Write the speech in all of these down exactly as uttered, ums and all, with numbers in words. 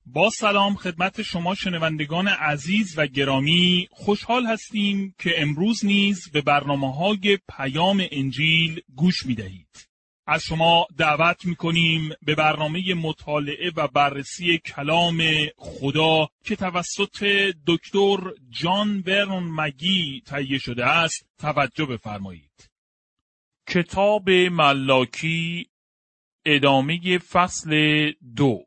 با سلام خدمت شما شنوندگان عزیز و گرامی، خوشحال هستیم که امروز نیز به برنامه‌های پیام انجیل گوش می‌دهید. از شما دعوت می‌کنیم به برنامه مطالعه و بررسی کلام خدا که توسط دکتر جان ورنون مگی تهیه شده است توجه بفرمایید. کتاب ملاکی، ادامه فصل دو.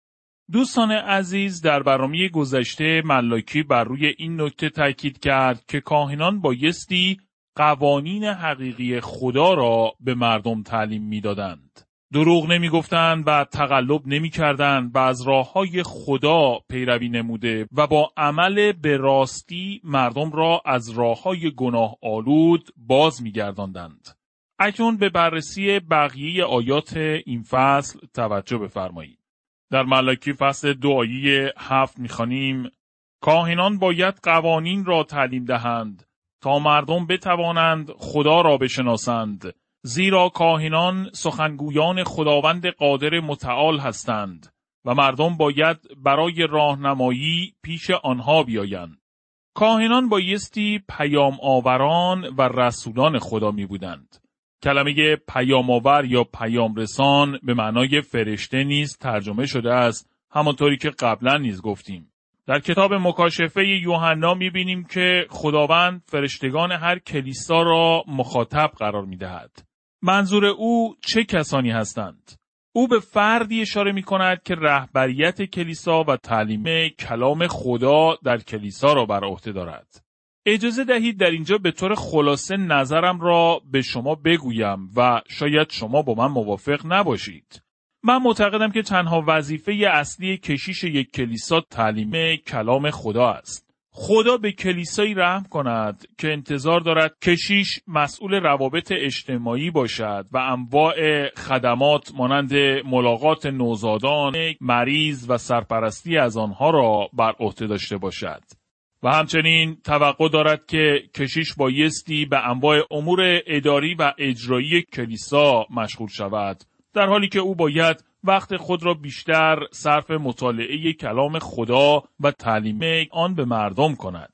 دوستان عزیز، در برنامه گذشته ملاکی بر روی این نکته تاکید کرد که کاهنان بایستی قوانین حقیقی خدا را به مردم تعلیم می‌دادند. دروغ نمی‌گفتند و تقلب نمی‌کردند و از راه‌های خدا پیروی نموده و با عمل به راستی مردم را از راه‌های گناه آلود باز می‌گرداندند. اکنون به بررسی بقیه آیات این فصل توجه بفرمایید. در ملاکی فصل دو آیه هفت می‌خوانیم: کاهنان باید قوانین را تعلیم دهند تا مردم بتوانند خدا را بشناسند، زیرا کاهنان سخنگویان خداوند قادر متعال هستند و مردم باید برای راهنمایی پیش آنها بیایند. کاهنان بایستی پیام آوران و رسولان خدا می بودند. کلمه پیام آور یا پیام رسان به معنای فرشته نیز ترجمه شده است، همانطوری که قبلا نیز گفتیم. در کتاب مکاشفه یوحنا می‌بینیم که خداوند فرشتگان هر کلیسا را مخاطب قرار می‌دهد. منظور او چه کسانی هستند؟ او به فردی اشاره می‌کند که رهبریت کلیسا و تعلیم کلام خدا در کلیسا را بر عهده دارد. اجازه دهید در اینجا به طور خلاصه نظرم را به شما بگویم و شاید شما با من موافق نباشید. من معتقدم که تنها وظیفه اصلی کشیش یک کلیسا تعلیم کلام خدا است. خدا به کلیسایی رحم کند که انتظار دارد کشیش مسئول روابط اجتماعی باشد و انواع خدمات مانند ملاقات نوزادان، مریض و سرپرستی از آنها را بر عهده داشته باشد. و همچنین توقع دارد که کشیش بایستی به انواع امور اداری و اجرایی کلیسا مشغول شود، در حالی که او باید وقت خود را بیشتر صرف مطالعه کلام خدا و تعلیم آن به مردم کند.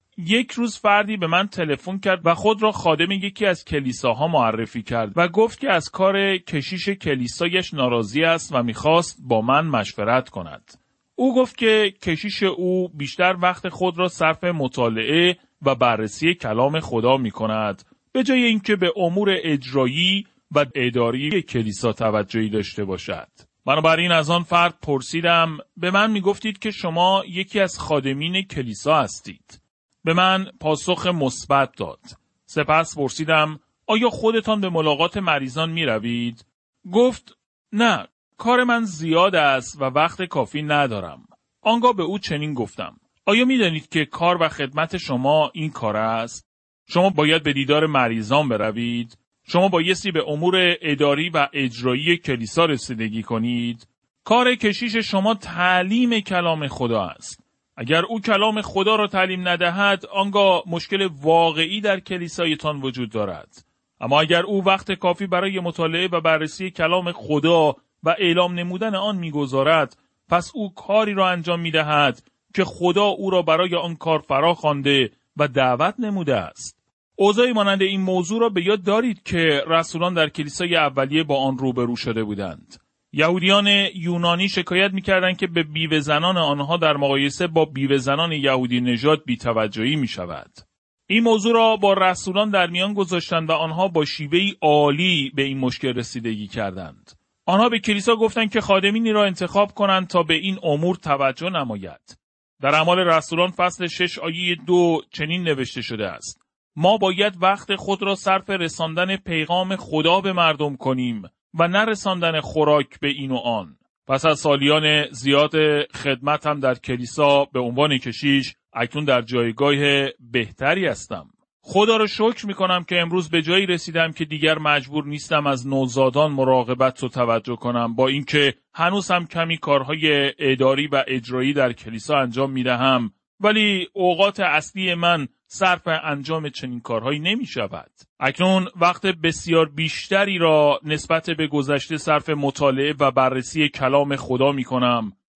یک روز فردی به من تلفن کرد و خود را خادم یکی از کلیساها معرفی کرد و گفت که از کار کشیش کلیسایش ناراضی است و می‌خواست با من مشورت کند. او گفت که کشیش او بیشتر وقت خود را صرف مطالعه و بررسی کلام خدا می‌کند، به جای اینکه به امور اجرایی و اداری کلیسا توجهی داشته باشد. بنابراین از آن فرد پرسیدم: به من میگفتید که شما یکی از خادمین کلیسا هستید. به من پاسخ مثبت داد. سپس پرسیدم: آیا خودتان به ملاقات مریضان می روید؟ گفت: نه، کار من زیاد است و وقت کافی ندارم. آنگاه به او چنین گفتم: آیا می دانید که کار و خدمت شما این کار است؟ شما باید به دیدار مریضان بروید. شما بایستی به امور اداری و اجرایی کلیسا رسیدگی کنید. کار کشیش شما تعلیم کلام خدا است. اگر او کلام خدا را تعلیم ندهد، آنگاه مشکل واقعی در کلیسایتان وجود دارد. اما اگر او وقت کافی برای مطالعه و بررسی کلام خدا و اعلام نمودن آن می‌گذارد، پس او کاری را انجام می‌دهد که خدا او را برای آن کار فرا خوانده و دعوت نموده است. اوضاعی مانند این موضوع را به یاد دارید که رسولان در کلیسای اولیه با آن روبرو شده بودند. یهودیان یونانی شکایت می‌کردند که به بیوه زنان آنها در مقایسه با بیوه زنان یهودی نژاد بی‌توجهی می‌شود. این موضوع را با رسولان در میان گذاشتند و آنها با شیوهی عالی به این مشکل رسیدگی کردند. آنها به کلیسا گفتند که خادمینی را انتخاب کنند تا به این امور توجه نماید. در اعمال رسولان فصل شش آیه دو چنین نوشته شده است: ما باید وقت خود را صرف رساندن پیغام خدا به مردم کنیم و نه رساندن خوراک به این و آن. پس از سالیان زیاد خدمت هم در کلیسا به عنوان کشیش، اکنون در جایگاه بهتری هستم. خدا را شکر می کنم که امروز به جایی رسیدم که دیگر مجبور نیستم از نوزادان مراقبت و توجه کنم، با اینکه هنوز هم کمی کارهای اداری و اجرایی در کلیسا انجام می دهم، ولی اوقات اصلی من صرف انجام چنین کارهایی نمی شود. اکنون وقت بسیار بیشتری را نسبت به گذشته صرف مطالعه و بررسی کلام خدا می کنم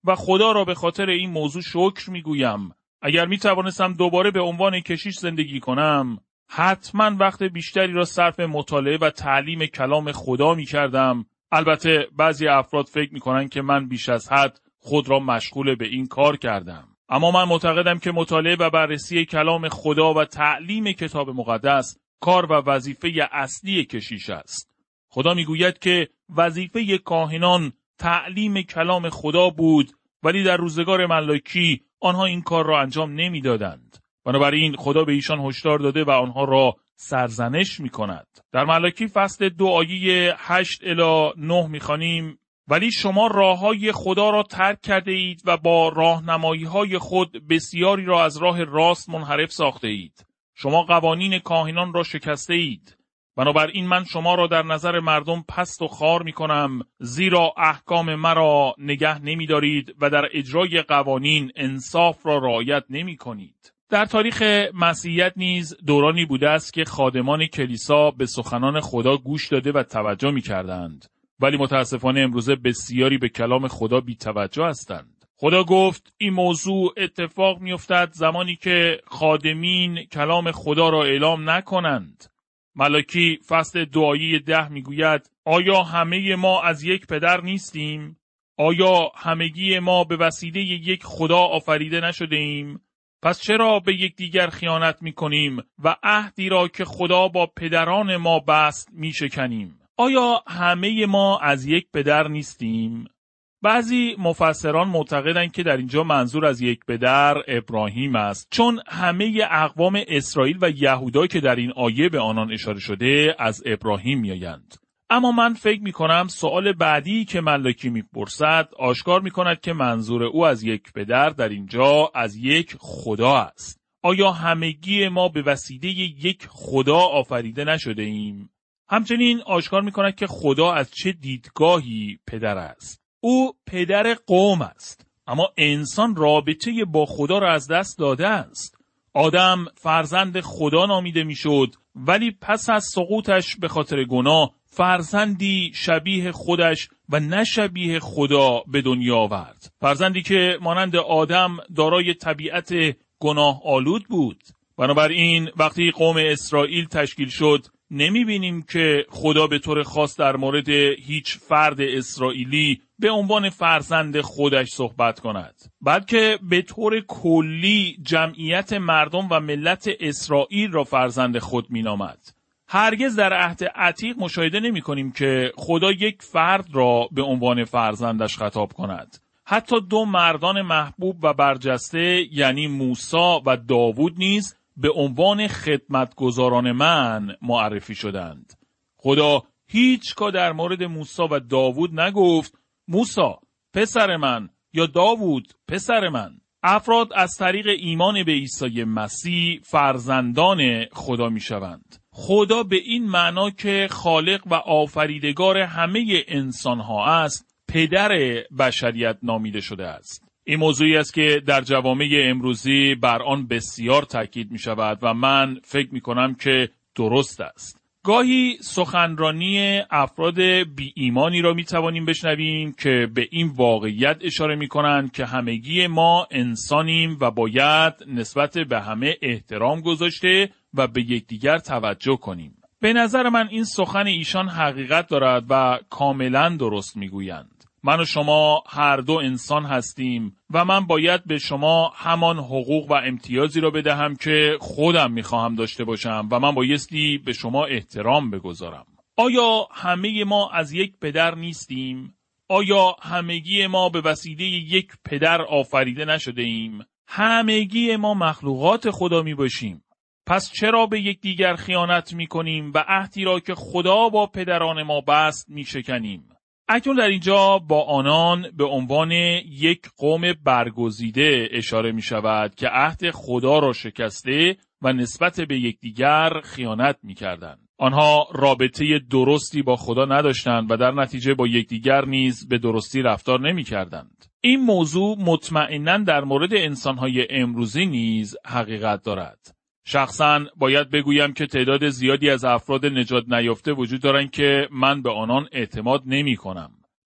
و خدا را به خاطر این موضوع شکر میگویم. اگر می توانستم دوباره به عنوان کشیش زندگی کنم، حتما وقت بیشتری را صرف مطالعه و تعلیم کلام خدا می کردم. البته بعضی افراد فکر می کنند که من بیش از حد خود را مشغول به این کار کردم. اما من معتقدم که مطالعه و بررسی کلام خدا و تعلیم کتاب مقدس کار و وظیفه اصلی کشیش است. خدا می گوید که وظیفه کاهنان تعلیم کلام خدا بود، ولی در روزگار ملاکی آنها این کار را انجام نمی دادند. بنابراین خدا به ایشان هشدار داده و آنها را سرزنش می کند. در ملاکی فصل دو آیه هشت الی نه می خوانیم: ولی شما راههای خدا را ترک کرده اید و با راهنمایی‌های خود بسیاری را از راه راست منحرف ساخته اید. شما قوانین کاهنان را شکسته اید. بنابراین من شما را در نظر مردم پست و خوار می کنم، زیرا احکام مرا نگه نمی دارید و در اجرای قوانین انصاف را رعایت نمی کنید. در تاریخ مسیحیت نیز دورانی بوده است که خادمان کلیسا به سخنان خدا گوش داده و توجه می کردند. ولی متاسفانه امروزه بسیاری به کلام خدا بی توجه هستند. خدا گفت این موضوع اتفاق می افتد زمانی که خادمین کلام خدا را اعلام نکنند. ملاکی فصل دو آیه ده می گوید: آیا همه ما از یک پدر نیستیم؟ آیا همگی ما به وسیله یک خدا آفریده نشده ایم؟ پس چرا به یکدیگر خیانت می کنیم و عهدی را که خدا با پدران ما بست می شکنیم؟ آیا همه ما از یک پدر نیستیم؟ بعضی مفسران معتقدند که در اینجا منظور از یک پدر ابراهیم است، چون همه اقوام اسرائیل و یهودا که در این آیه به آنان اشاره شده از ابراهیم میآیند. اما من فکر می کنم سوال بعدی که ملاکی میپرسد آشکار می کند که منظور او از یک پدر در اینجا از یک خدا است. آیا همگی ما به وسیله یک خدا آفریده نشده ایم؟ همچنین آشکار می کند که خدا از چه دیدگاهی پدر است. او پدر قوم است، اما انسان رابطه با خدا را از دست داده است. آدم فرزند خدا نامیده می شد، ولی پس از سقوطش به خاطر گناه فرزندی شبیه خودش و نه شبیه خدا به دنیا آورد. فرزندی که مانند آدم دارای طبیعت گناه آلود بود. بنابراین وقتی قوم اسرائیل تشکیل شد، نمی بینیم که خدا به طور خاص در مورد هیچ فرد اسرائیلی به عنوان فرزند خودش صحبت کند، بلکه به طور کلی جمعیت مردم و ملت اسرائیل را فرزند خود می نامد. هرگز در عهد عتیق مشاهده نمی کنیم که خدا یک فرد را به عنوان فرزندش خطاب کند. حتی دو مردان محبوب و برجسته یعنی موسی و داوود نیز به عنوان خدمتگزاران من معرفی شدند. خدا هیچگاه در مورد موسی و داوود نگفت موسی پسر من یا داوود پسر من. افراد از طریق ایمان به عیسی مسیح فرزندان خدا می شوند. خدا به این معنا که خالق و آفریدگار همه انسان ها است، پدر بشریت نامیده شده است. این موضوعی است که در جوامع امروزی بر آن بسیار تاکید می شود و من فکر می کنم که درست است. گاهی سخنرانی افراد بی ایمانی را می توانیم بشنویم که به این واقعیت اشاره می کنند که همگی ما انسانیم و باید نسبت به همه احترام گذاشته و به یکدیگر توجه کنیم. به نظر من این سخن ایشان حقیقت دارد و کاملا درست می گویند. من و شما هر دو انسان هستیم و من باید به شما همان حقوق و امتیازی را بدهم که خودم میخواهم داشته باشم و من بایستی به شما احترام بگذارم. آیا همه ما از یک پدر نیستیم؟ آیا همگی ما به وسیله یک پدر آفریده نشده ایم؟ همگی ما مخلوقات خدا می باشیم. پس چرا به یک دیگر خیانت می کنیم و عهدی را که خدا با پدران ما بست می شکنیم؟ اکنون در اینجا با آنان به عنوان یک قوم برگزیده اشاره می شود که عهد خدا را شکسته و نسبت به یکدیگر خیانت می کردند. آنها رابطه درستی با خدا نداشتند و در نتیجه با یکدیگر نیز به درستی رفتار نمی کردند. این موضوع مطمئناً در مورد انسانهای امروزی نیز حقیقت دارد. شخصاً باید بگویم که تعداد زیادی از افراد نجات نیافته وجود دارند که من به آنان اعتماد نمی کنم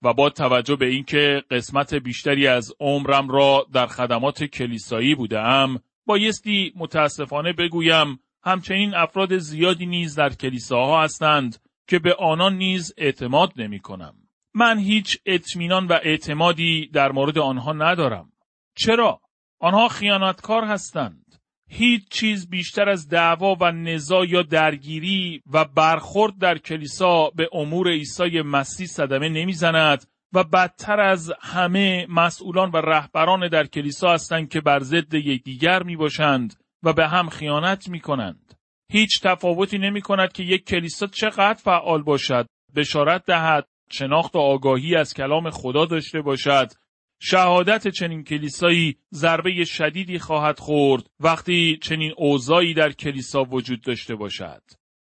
و با توجه به اینکه قسمت بیشتری از عمرم را در خدمات کلیسایی بودم، بایستی متاسفانه بگویم همچنین افراد زیادی نیز در کلیساها هستند که به آنان نیز اعتماد نمی کنم. من هیچ اطمینان و اعتمادی در مورد آنها ندارم. چرا؟ آنها خیانتکار هستند. هیچ چیز بیشتر از دعوا و نزاع یا درگیری و برخورد در کلیسا به امور عیسی مسیح صدمه نمیزند و بدتر از همه مسئولان و رهبران در کلیسا هستند که بر ضد یکدیگر میباشند و به هم خیانت میکنند. هیچ تفاوتی نمیکند که یک کلیسا چقدر فعال باشد، بشارت دهد، شناخت و آگاهی از کلام خدا داشته باشد. شهادت چنین کلیسایی ضربه شدیدی خواهد خورد وقتی چنین اوضاعی در کلیسا وجود داشته باشد.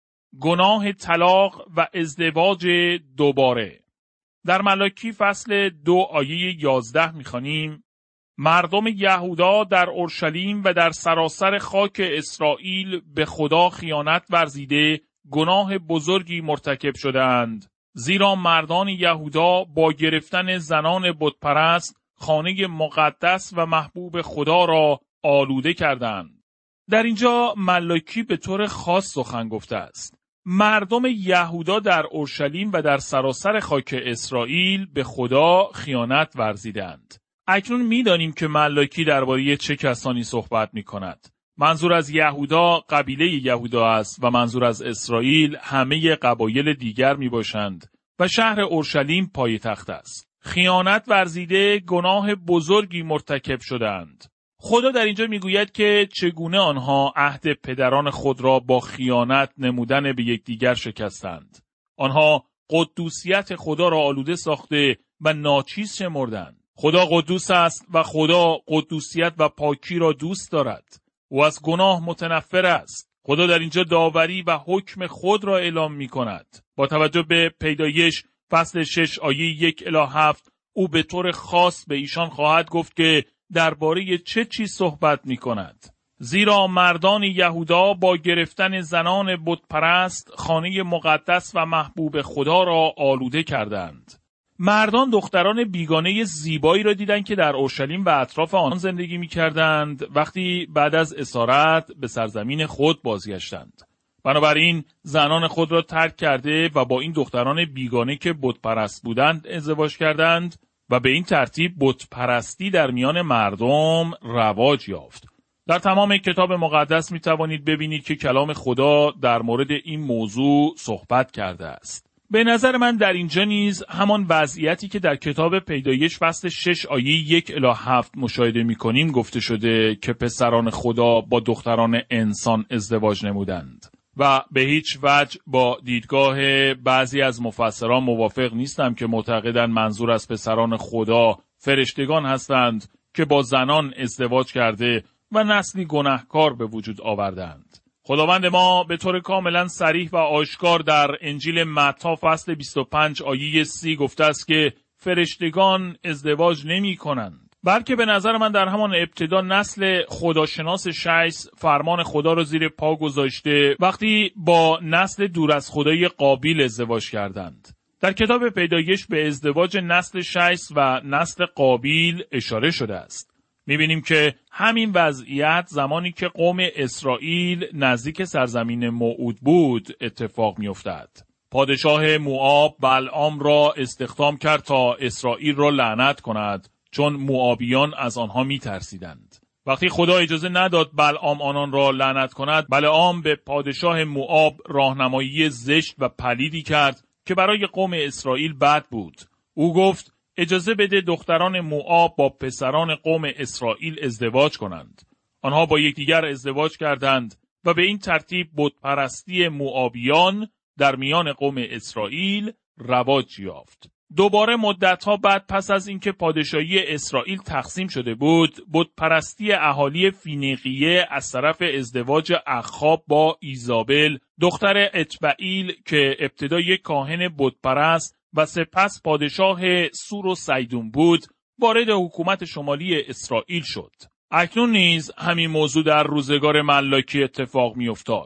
گناه طلاق و ازدواج دوباره. در ملاکی فصل دو آیه یازده می‌خوانیم: مردم یهودا در اورشلیم و در سراسر خاک اسرائیل به خدا خیانت ورزیده گناه بزرگی مرتکب شدند، زیرا مردان یهودا با گرفتن زنان بتپرست خانه مقدس و محبوب خدا را آلوده کردند. در اینجا ملاکی به طور خاص سخن گفته است. مردم یهودا در اورشلیم و در سراسر خاک اسرائیل به خدا خیانت ورزیدند. اکنون می‌دانیم که ملاکی درباره چه کسانی صحبت می‌کند. منظور از یهودا قبیله یهودا است و منظور از اسرائیل همه قبایل دیگر میباشند و شهر اورشلیم پایتخت است. خیانت ورزیده گناه بزرگی مرتکب شدند. خدا در اینجا میگوید که چگونه آنها عهد پدران خود را با خیانت نمودن به یکدیگر شکستند. آنها قدوسیت خدا را آلوده ساخته و ناچیز شمردند. خدا قدوس است و خدا قدوسیت و پاکی را دوست دارد. او از گناه متنفر است. خدا در اینجا داوری و حکم خود را اعلام می کند. با توجه به پیدایش فصل شش آیه یک الی هفت او به طور خاص به ایشان خواهد گفت که درباره چه چیز صحبت می کند. زیرا مردان یهودا با گرفتن زنان بتپرست خانه مقدس و محبوب خدا را آلوده کردند. مردان دختران بیگانه زیبایی را دیدند که در اورشلیم و اطراف آن زندگی می‌کردند وقتی بعد از اسارت به سرزمین خود بازگشتند. بنابراین زنان خود را ترک کرده و با این دختران بیگانه که بتپرست بودند ازدواج کردند و به این ترتیب بتپرستی در میان مردم رواج یافت. در تمام کتاب مقدس می‌توانید ببینید که کلام خدا در مورد این موضوع صحبت کرده است. به نظر من در اینجا نیز همان وضعیتی که در کتاب پیدایش فصل شش آیه یک الی هفت مشاهده می کنیم گفته شده که پسران خدا با دختران انسان ازدواج نمودند و به هیچ وجه با دیدگاه بعضی از مفسران موافق نیستم که معتقدند منظور از پسران خدا فرشتگان هستند که با زنان ازدواج کرده و نسلی گناهکار به وجود آوردند. خداوند ما به طور کاملا صریح و آشکار در انجیل متی فصل بیست و پنج آیه سی گفته است که فرشتگان ازدواج نمی کنند، بلکه به نظر من در همان ابتدا نسل خداشناس شیث فرمان خدا را زیر پا گذاشته وقتی با نسل دور از خدای قابیل ازدواج کردند. در کتاب پیدایش به ازدواج نسل شیث و نسل قابیل اشاره شده است. می‌بینیم که همین وضعیت زمانی که قوم اسرائیل نزدیک سرزمین موعود بود اتفاق می‌افتاد. پادشاه موآب بلعام را استخدام کرد تا اسرائیل را لعنت کند چون موآبیان از آنها می‌ترسیدند. وقتی خدا اجازه نداد بلعام آنان را لعنت کند، بلعام به پادشاه موآب راهنمایی زشت و پلیدی کرد که برای قوم اسرائیل بد بود. او گفت اجازه بده دختران موآب با پسران قوم اسرائیل ازدواج کنند. آنها با یکدیگر ازدواج کردند و به این ترتیب بتپرستی موآبیان در میان قوم اسرائیل رواج یافت. دوباره مدت‌ها بعد پس از اینکه پادشاهی اسرائیل تقسیم شده بود، بتپرستی اهالی فینیقیه از طرف ازدواج اخاب با ایزابل دختر اتبعیل که ابتدا یک کاهن بتپرست و سپس پادشاه سور و سیدون بود، وارد حکومت شمالی اسرائیل شد. اکنون نیز همین موضوع در روزگار ملاکی اتفاق می افتاد.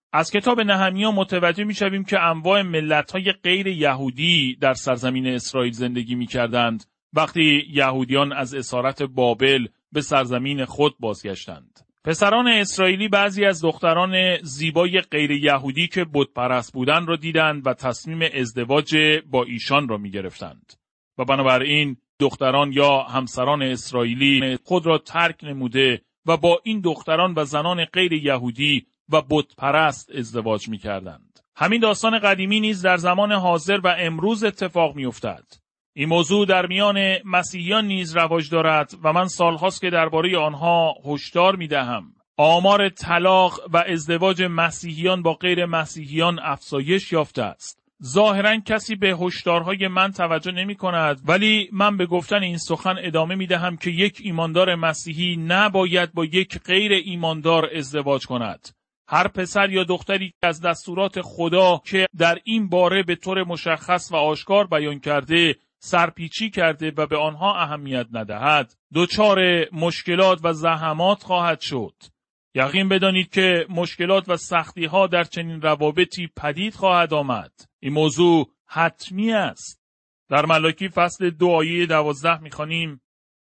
از کتاب نهمیا متوجه می‌شویم که انواع ملت‌های غیر یهودی در سرزمین اسرائیل زندگی می‌کردند وقتی یهودیان از اسارت بابل به سرزمین خود بازگشتند. پسران اسرائیلی بعضی از دختران زیبای غیر یهودی که بت پرست بودند را دیدند و تصمیم ازدواج با ایشان را می‌گرفتند و بنابراین دختران یا همسران اسرائیلی خود را ترک نموده و با این دختران و زنان غیر یهودی و بت پرست ازدواج می‌کردند. همین داستان قدیمی نیز در زمان حاضر و امروز اتفاق می‌افتد. این موضوع در میان مسیحیان نیز رواج دارد و من سالهاست که درباره آنها هشدار می‌دهم. آمار طلاق و ازدواج مسیحیان با غیر مسیحیان افزایش یافته است. ظاهراً کسی به هشدارهای من توجه نمی‌کند، ولی من به گفتن این سخن ادامه می‌دهم که یک ایماندار مسیحی نباید با یک غیر ایماندار ازدواج کند. هر پسر یا دختری که از دستورات خدا که در این باره به طور مشخص و آشکار بیان کرده سرپیچی کرده و به آنها اهمیت ندهد، دچار مشکلات و زحمات خواهد شد. یقین بدانید که مشکلات و سختی‌ها در چنین روابطی پدید خواهد آمد. این موضوع حتمی است. در ملاکی فصل دو آیه دوازده می‌خوانیم: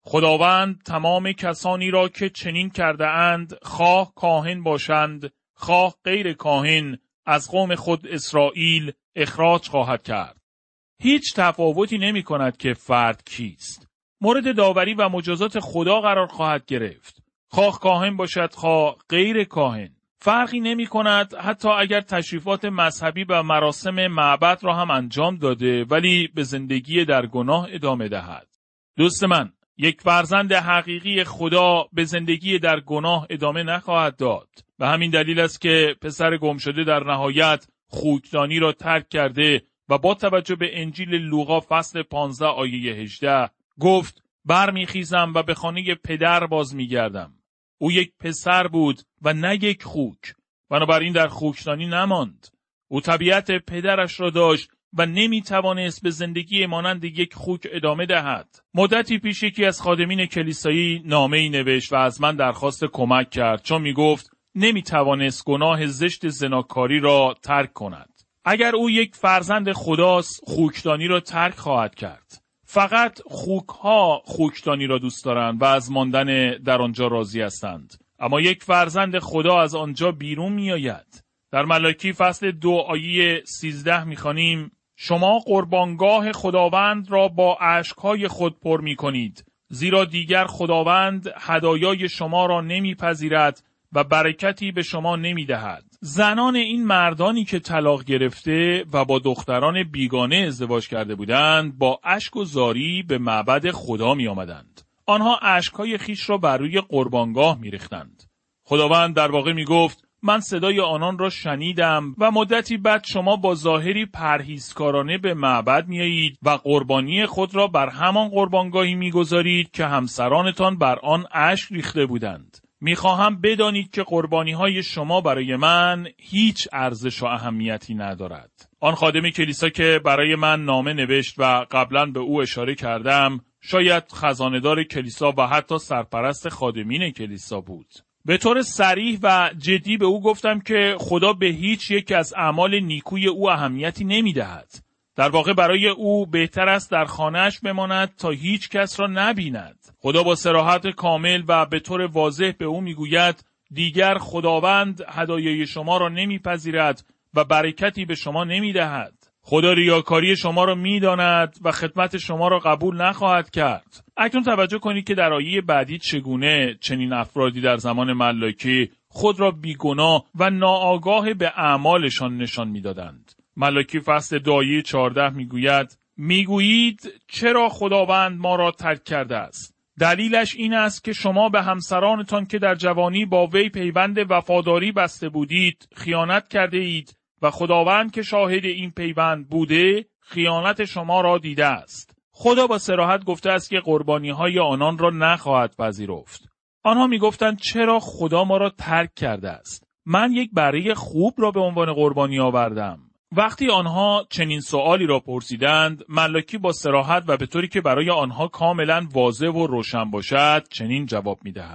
خداوند تمام کسانی را که چنین کرده اند، خواه کاهن باشند، خواه غیر کاهن، از قوم خود اسرائیل اخراج خواهد کرد. هیچ تفاوتی نمی کند که فرد کیست. مورد داوری و مجازات خدا قرار خواهد گرفت. خواه کاهن باشد، خواه غیر کاهن. فرقی نمی کند حتی اگر تشریفات مذهبی و مراسم معبد را هم انجام داده ولی به زندگی در گناه ادامه دهد. دوست من، یک فرزند حقیقی خدا به زندگی در گناه ادامه نخواهد داد. و همین دلیل است که پسر گم شده در نهایت خوکدانی را ترک کرده و با توجه به انجیل لوقا فصل پانزده آیه هجده گفت: برمیخیزم و به خانه پدر باز میگردم. او یک پسر بود و نه یک خوک، بنابراین در خوکدانی نماند. او طبیعت پدرش را داشت و نمیتوانست به زندگی مانند یک خوک ادامه دهد. مدتی پیش یکی از خادمین کلیسایی نامه‌ای نوشت و از من درخواست کمک کرد، چون میگفت نمیتوانست گناه زشت زناکاری را ترک کند. اگر او یک فرزند خداست، خوکدانی را ترک خواهد کرد. فقط خوک‌ها خوکدانی را دوست دارند و از ماندن در آنجا راضی هستند. اما یک فرزند خدا از آنجا بیرون میآید. در ملاکی فصل دو آیه سیزده میخوانیم: شما قربانگاه خداوند را با اشک‌های خود پر می‌کنید، زیرا دیگر خداوند هدایای شما را نمیپذیرد و برکتی به شما نمیدهد. زنان این مردانی که طلاق گرفته و با دختران بیگانه ازدواج کرده بودند، با اشک و زاری به معبد خدا می آمدند. آنها اشکهای خیش را بر روی قربانگاه می ریختند. خداوند در واقع می گفت: من صدای آنان را شنیدم و مدتی بعد شما با ظاهری پرهیزکارانه به معبد میایید و قربانی خود را بر همان قربانگاهی میگذارید که همسرانتان بر آن اشک ریخته بودند. میخواهم بدانید که قربانی‌های شما برای من هیچ ارزش و اهمیتی ندارد. آن خادم کلیسا که برای من نامه نوشت و قبلا به او اشاره کردم، شاید خزانه‌دار کلیسا و حتی سرپرست خادمین کلیسا بود. به طور صریح و جدی به او گفتم که خدا به هیچ یک از اعمال نیکوی او اهمیتی نمی‌دهد. در واقع برای او بهتر است در خانه‌اش بماند تا هیچ کس را نبیند. خدا با صراحت کامل و به طور واضح به او میگوید: دیگر خداوند هدایای شما را نمیپذیرد و برکتی به شما نمیدهد. خدا ریاکاری شما را میداند و خدمت شما را قبول نخواهد کرد. اکنون توجه کنید که در آیه بعدی چگونه چنین افرادی در زمان ملاکی خود را بیگناه و ناآگاه به اعمالشان نشان میدادند. ملاکی فصل دو آیه چهارده میگوید: میگویید چرا خداوند ما را ترک کرده است؟ دلیلش این است که شما به همسرانتان که در جوانی با وی پیوند وفاداری بسته بودید خیانت کرده اید و خداوند که شاهد این پیوند بوده خیانت شما را دیده است. خدا با صراحت گفته است که قربانی‌های آنان را نخواهد پذیرفت. آنها میگفتند چرا خدا ما را ترک کرده است؟ من یک بره خوب را به عنوان قربانی آوردم. وقتی آنها چنین سوالی را پرسیدند، ملاکی با صراحت و به طوری که برای آنها کاملا واضح و روشن باشد چنین جواب می‌دهد: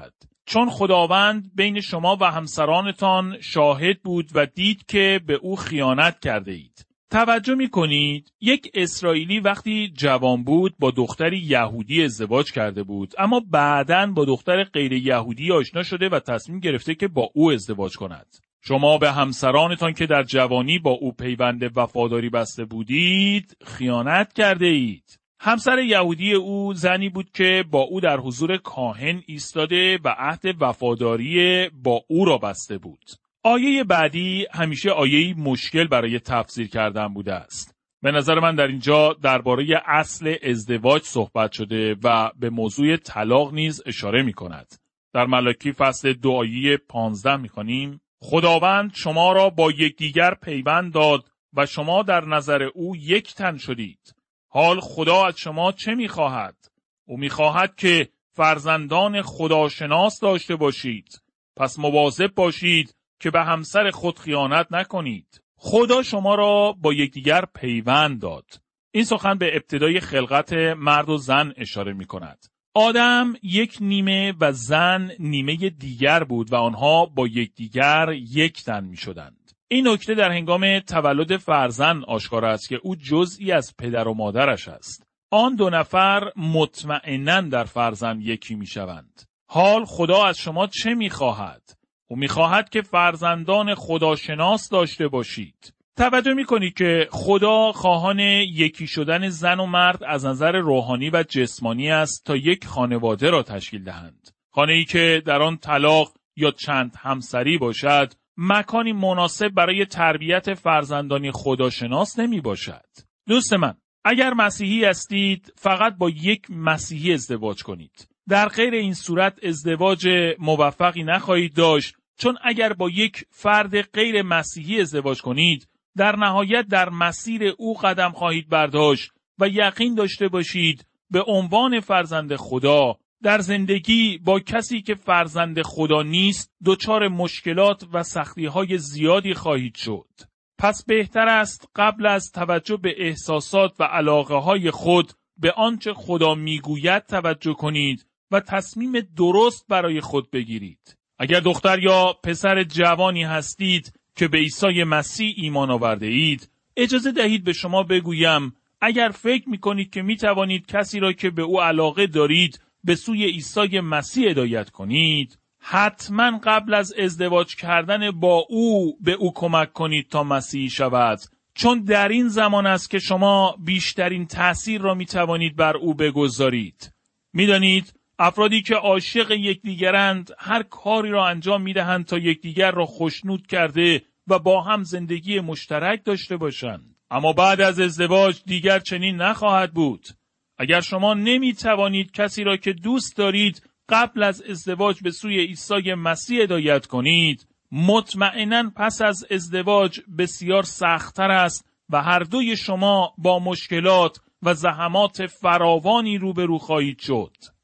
چون خداوند بین شما و همسرانتان شاهد بود و دید که به او خیانت کرده اید. توجه می کنید یک اسرائیلی وقتی جوان بود با دختری یهودی ازدواج کرده بود، اما بعداً با دختر غیر یهودی آشنا شده و تصمیم گرفته که با او ازدواج کند. شما به همسرانتان که در جوانی با او پیوند وفاداری بسته بودید خیانت کرده اید. همسر یهودی او زنی بود که با او در حضور کاهن ایستاده و عهد وفاداری با او را بسته بود. آیه بعدی همیشه آیه‌ای مشکل برای تفسیر کردن بوده است. به نظر من در اینجا درباره اصل ازدواج صحبت شده و به موضوع طلاق نیز اشاره می کند. در ملاکی فصل دو آیه پانزده می خوانیم: خداوند شما را با یکدیگر پیوند داد و شما در نظر او یک تن شدید. حال خدا از شما چه می خواهد؟ او می خواهد که فرزندان خداشناس داشته باشید. پس مواظب باشید که به همسر خود خیانت نکنید. خدا شما را با یکدیگر پیوند داد. این سخن به ابتدای خلقت مرد و زن اشاره می کند. آدم یک نیمه و زن نیمه دیگر بود و آنها با یکدیگر یک تن می شدند. این نکته در هنگام تولد فرزند آشکار است که او جزئی از پدر و مادرش است. آن دو نفر مطمئناً در فرزند یکی می شوند. حال خدا از شما چه می خواهد؟ او می خواهد که فرزندان خداشناس داشته باشید. توجه می کنید که خدا خواهان یکی شدن زن و مرد از نظر روحانی و جسمانی است تا یک خانواده را تشکیل دهند. خانه‌ای که در آن طلاق یا چند همسری باشد، مکانی مناسب برای تربیت فرزندان خداشناس نمی باشد. دوست من، اگر مسیحی هستید فقط با یک مسیحی ازدواج کنید. در غیر این صورت ازدواج موفقی نخواهید داشت، چون اگر با یک فرد غیر مسیحی ازدواج کنید در نهایت در مسیر او قدم خواهید برداشت و یقین داشته باشید به عنوان فرزند خدا در زندگی با کسی که فرزند خدا نیست دچار مشکلات و سختی‌های زیادی خواهید شد. پس بهتر است قبل از توجه به احساسات و علاقه‌های خود به آنچه خدا میگوید توجه کنید و تصمیم درست برای خود بگیرید. اگر دختر یا پسر جوانی هستید که به عیسی مسیح ایمان آورده اید، اجازه دهید به شما بگویم اگر فکر می‌کنید که می‌توانید کسی را که به او علاقه دارید به سوی عیسی مسیح هدایت کنید، حتما قبل از ازدواج کردن با او به او کمک کنید تا مسیحی شود، چون در این زمان است که شما بیشترین تأثیر را می‌توانید بر او بگذارید. می‌دانید افرادی که عاشق یکدیگرند هر کاری را انجام می‌دهند تا یکدیگر را خوشنود کرده و با هم زندگی مشترک داشته باشند. اما بعد از ازدواج دیگر چنین نخواهد بود. اگر شما نمی‌توانید کسی را که دوست دارید قبل از ازدواج به سوی عیسی مسیح هدایت کنید، مطمئناً پس از ازدواج بسیار سخت‌تر است و هر دوی شما با مشکلات و زحمات فراوانی روبرو خواهید شد.